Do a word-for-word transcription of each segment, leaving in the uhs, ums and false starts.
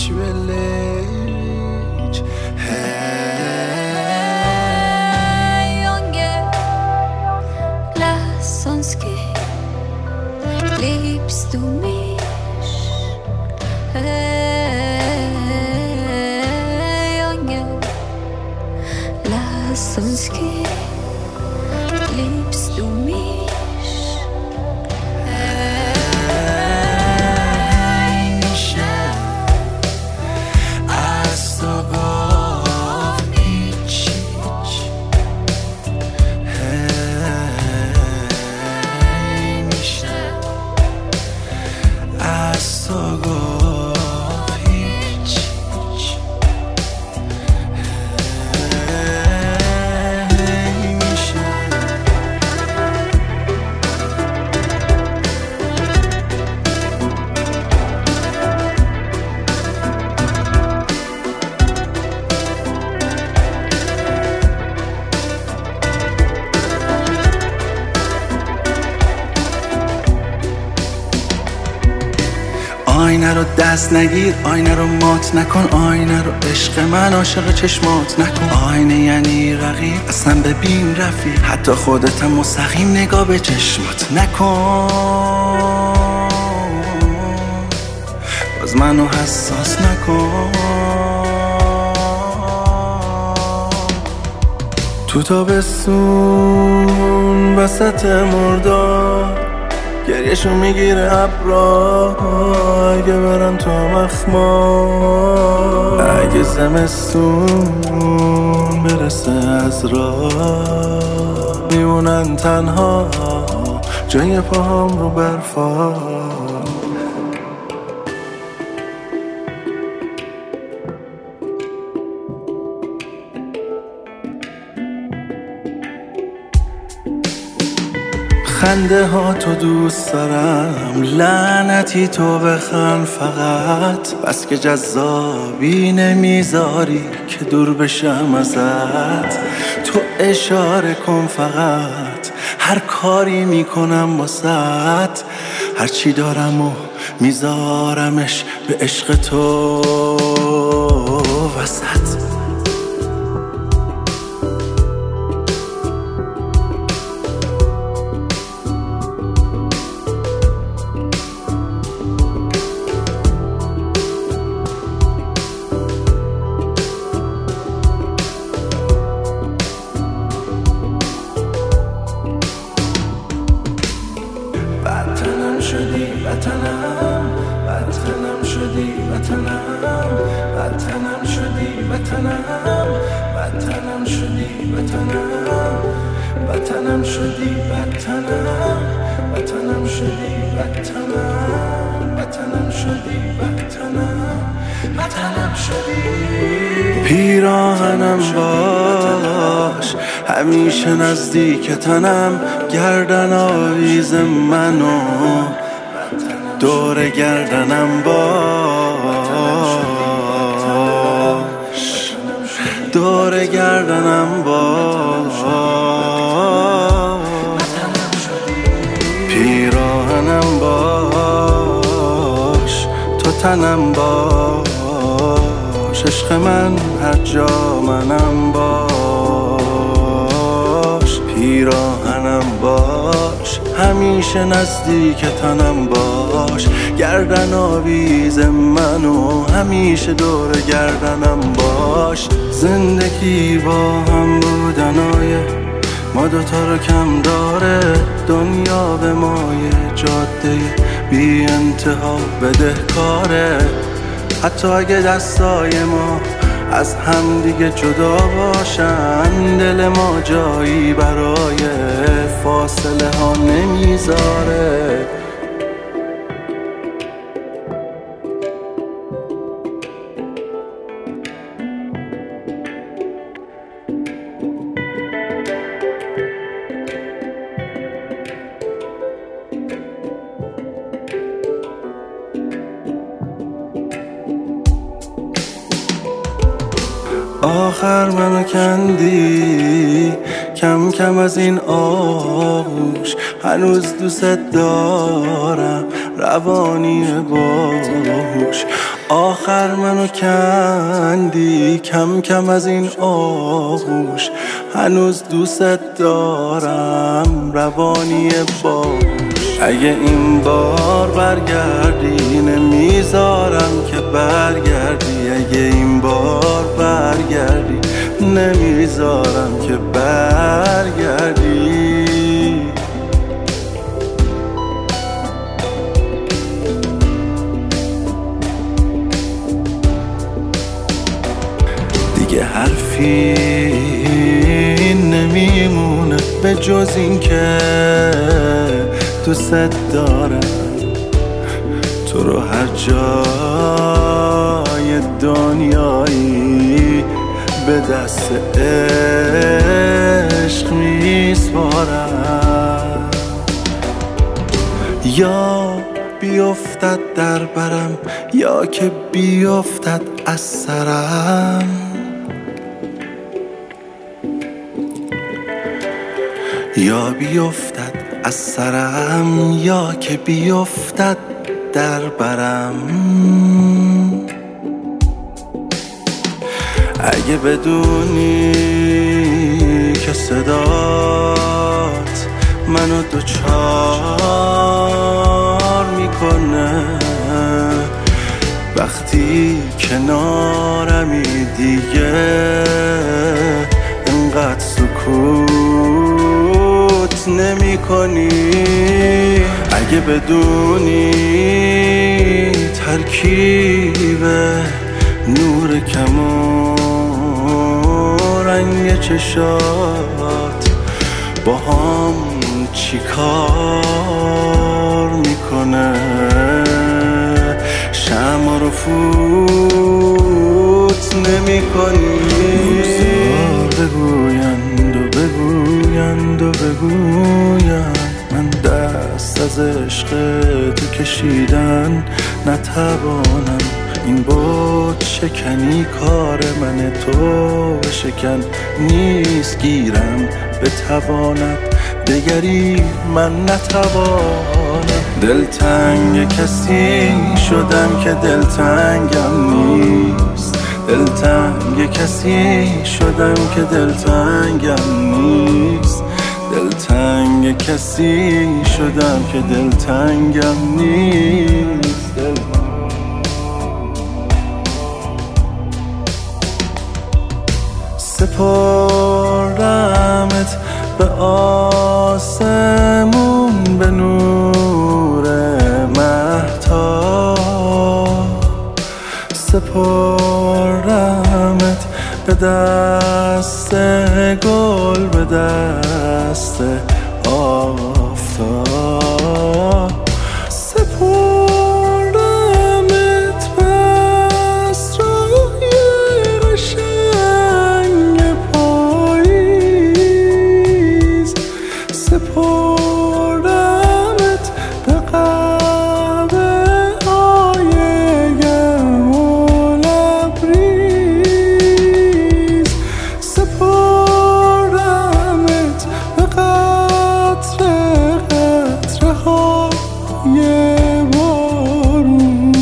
village. Hey, unge, lass uns gehen. Liebst du mich? Hey, unge, lass uns gehen. Liebst du mich? آینه رو دست نگیر، آینه رو مات نکن، آینه رو عشق من عاشق چشمات نکن. آینه یعنی رقیب، اصلا ببین رفیق، حتی خودتم مستقیم نگاه به چشمات نکن. باز منو حساس نکن. تو تابستون وسط مرداد گریه‌شو میگیره ابرا، اگه برن تو مخمار، اگه زمستون برسه از راه میمونن تنها جای پاهم رو برفا. خنده ها تو دوست دارم، لعنتی تو بخند فقط، بس که جذابی نمیذاری که دور بشم ازت. تو اشاره کن فقط، هر کاری میکنم واسط، هرچی دارم و میذارمش به عشق تو وسط. وطنم شدی وطنم، وطنم شدی وطنم، وطنم شدی وطنم، وطنم شدی وطنم، وطنم شدی وطنم، وطنم شدی وطنم، وطنم شدی وطنم، وطنم شدی. پیراهنم باش همیشه نزدیک تنم، گردن آویز منو دور گردنم باش، دور گردنم باش. پیراهنم باش تو تنم باش، عشق من هر جا منم باش. پیراهنم باش همیشه نزدیک تنم باش، گردن آویز منو همیشه دور گردنم باش. زندگی با هم بودنای ما دوتا رو کم داره، دنیا به مای جاده بی انتها بدهکاره. حتی اگه دستای ما از هم دیگه جدا باشن، دل ما جایی برای فاصله ها نمیذاره. آخر منو کندی کم کم از این آغوش، هنوز دوست دارم روانی باهوش. آخر منو کندی کم کم از این آغوش، هنوز دوست دارم روانی باش. اگه این بار برگردی نمیذارم که برگردی، اگه این بار برگردی نمیذارم که برگردی. دیگه حرفی نمیمونه به جز این که دوست دارم تو رو، هر جای دنیایی به دست عشق میسپارم. یا بیفتد در برم یا که بیفتد از سرم، یا بیفتد از سرم یا که بیفتد در برم. اگه بدونی که صدات منو دوچار میکنه، وقتی کنارمی دیگه انقدر سکوت نمی کنی. اگه بدونی ترکیب نور کم و رنگ چشات با هم چی کار میکنه، شمع رو فوت نمی کنی. بگویند و بگویند و بگویند من دست از عشق تو کشیدن نتوانم. این بود شکنی کار من، تو شکن نیست گیرم بتواند دگری من نتوانم. دلتنگ کسی شدم که دلتنگم نیست، دلتنگ کسی شدم که دلتنگم نیست، دلتنگ کسی شدم که دلتنگم نیست. دل سپردمت به آسمون به نور مهتاب، سپردمت به دست گل به دست آفتاب، سپردمت به اسرای قشنگ پاییز، سپردمت به قهوه های گرم و لبریز، سپردمت به قطره قطره های بارون،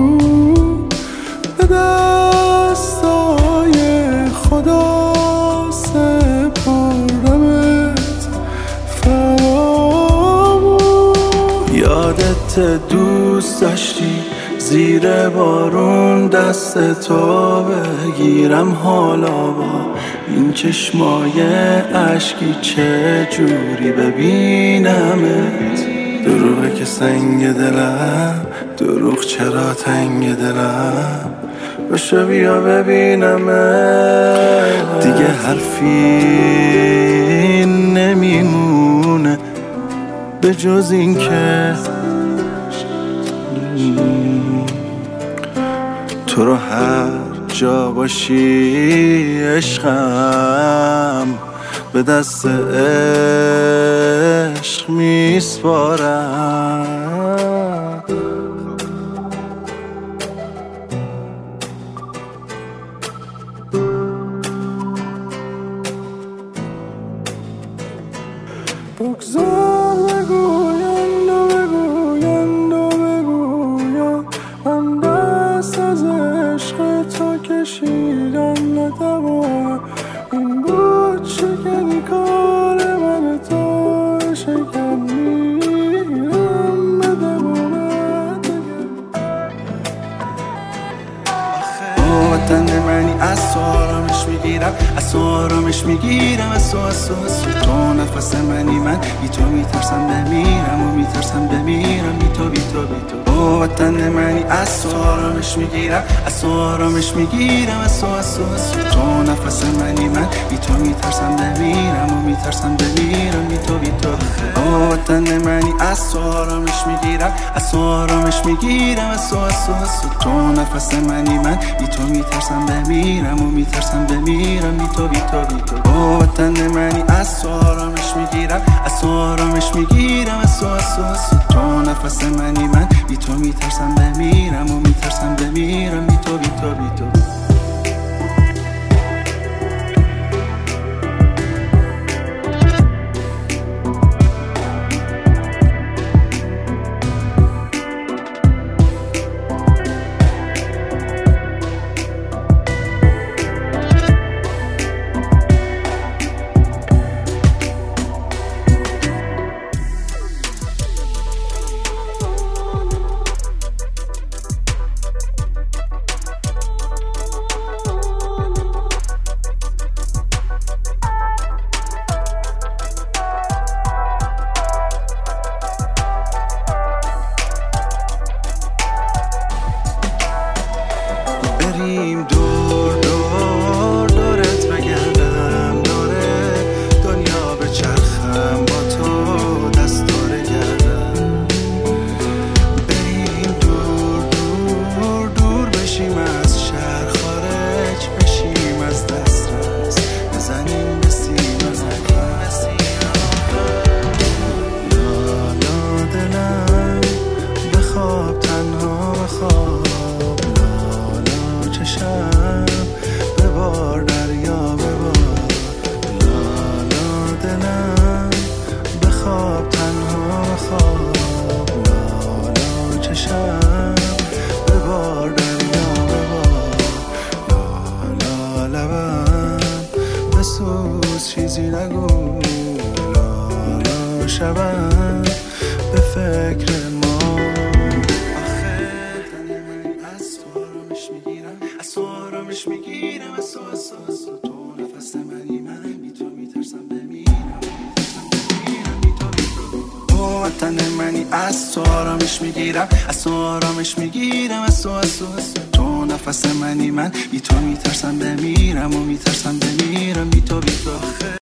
به دستای خدا سپردمت فرامون. یادت دوست داشتی زیر بارون دست تو بگیرم، حالا با این چشمای اشکی چه جوری ببینمت. دروغه که سنگ دلم، دروغ چرا تنگ دلم، بشو بیا ببینمت. دیگه حرفی نمیمونه به جز این که تو رو هر جا باشی عشقم به دست عشق میسپارم. بگذار بگویند و بگویند و بگویند من دست از میگیرم، از تو آرامش میگیرم، از تو از تو از تو تو نفس منی، من بی تو میترسم بمیرم و میترسم بمیرم، بی تو بی تو بی تو او وطن منی، از تو آرامش میگیرم، از تو آرامش میگیرم، از تو از تو از تو تو نفس منی، من بی تو میترسم بمیرم و میترسم بمیرم، بی تو بی تو او وطن منی، از تو آرامش میگیرم، از تو آرامش میگیرم، از تو از تو از تو تو نفس منی، من بی تو میترسم بمیرم و میترسم بمیرم، بی تو بی تو بی تو او وطن منی، از تو آرامش میگیرم، از تو آرامش میگیرم، از تو از تو از تو تو نفس منی، من بی تو میترسم بمیرم و میترسم بمیرم، بی تو بی تو بی تو بریم دور دور دورت بگردم، دوره دنیا به چرخم، با تو دست داره گردم. بریم دور دور دور بشیم از شهر، خارج بشیم از دسترس، بزنیم به سینه لا لا دلم بخواب تنها بخواب، چشم ببار دریا ببار، لالا دلم بخواب تنها بخواب، لالا چشم ببار دریا ببار، لالا لبم بسوز چیزی نگو، لالا شبم به فکر ما. از تو آرامش میگیرم، از تو از تو از تو تو نفس منی، من بی تو میترسم بمیرم، بمیرم بی تو بی تو تو وطن منی، از تو آرامش میگیرم، از تو آرامش میگیرم، از تو از تو از تو تو نفس منی، من بی تو میترسم بمیرم و میترسم بمیرم، بی تو بی تو